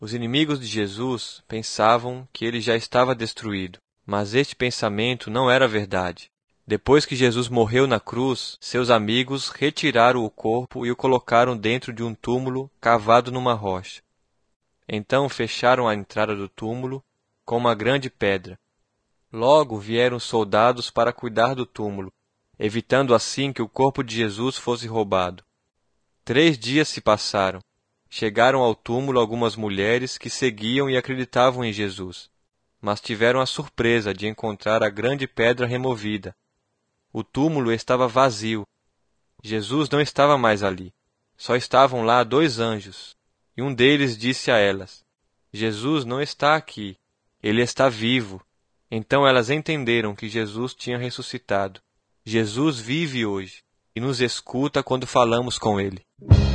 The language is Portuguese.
Os inimigos de Jesus pensavam que ele já estava destruído, mas este pensamento não era verdade. Depois que Jesus morreu na cruz, seus amigos retiraram o corpo e o colocaram dentro de um túmulo cavado numa rocha. Então fecharam a entrada do túmulo com uma grande pedra. Logo vieram soldados para cuidar do túmulo, evitando assim que o corpo de Jesus fosse roubado. 3 dias se passaram. Chegaram ao túmulo algumas mulheres que seguiam e acreditavam em Jesus, mas tiveram a surpresa de encontrar a grande pedra removida. O túmulo estava vazio. Jesus não estava mais ali. Só estavam lá 2 anjos, e um deles disse a elas: Jesus não está aqui, ele está vivo. Então elas entenderam que Jesus tinha ressuscitado. Jesus vive hoje e nos escuta quando falamos com ele.